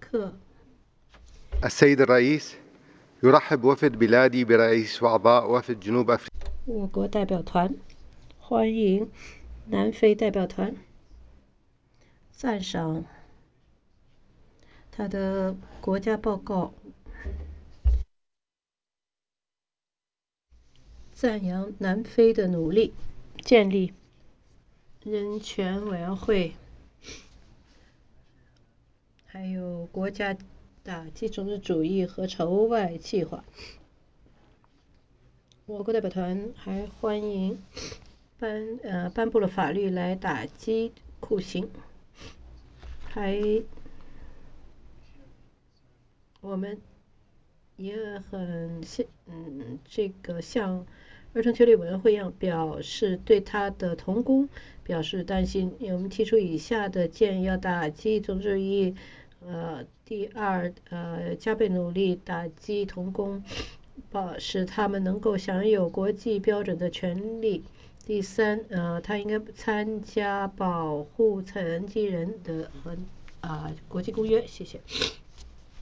克。 السيد الرئيس يرحب وفد بلادي برئيس وأعضاء وفد جنوب أفريقيا. 我国代表团欢迎南非代表团，赞赏他的国家报告，赞扬南非的努力，建立人权委员会，还有国家打击种族主义和筹外计划。我国代表团还欢迎颁布了法律来打击酷刑，我们也很像儿童权利委员会一样，表示对他的童工表示担心。我们提出以下的建议：要打击种族主义，第二，加倍努力打击童工，使他们能够享有国际标准的权利。第三，他应该参加保护残疾人的国际公约。谢谢。